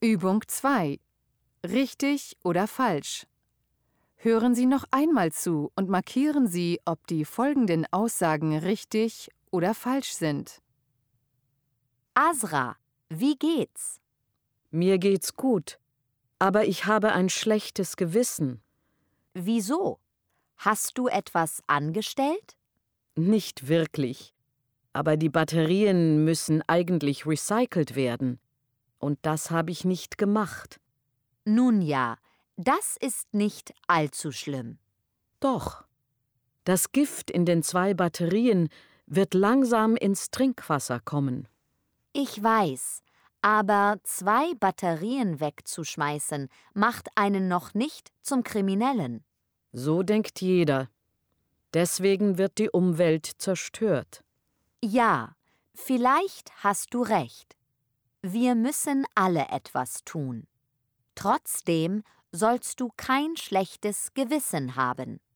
Übung 2. Richtig oder falsch? Hören Sie noch einmal zu und markieren Sie, ob die folgenden Aussagen richtig oder falsch sind. Asra, wie geht's? Mir geht's gut, aber ich habe ein schlechtes Gewissen. Wieso? Hast du etwas angestellt? Nicht wirklich. Aber die Batterien müssen eigentlich recycelt werden. Und das habe ich nicht gemacht. Nun ja, das ist nicht allzu schlimm. Doch. Das Gift in den 2 Batterien wird langsam ins Trinkwasser kommen. Ich weiß, aber 2 Batterien wegzuschmeißen, macht einen noch nicht zum Kriminellen. So denkt jeder. Deswegen wird die Umwelt zerstört. Ja, vielleicht hast du recht. Wir müssen alle etwas tun. Trotzdem sollst du kein schlechtes Gewissen haben.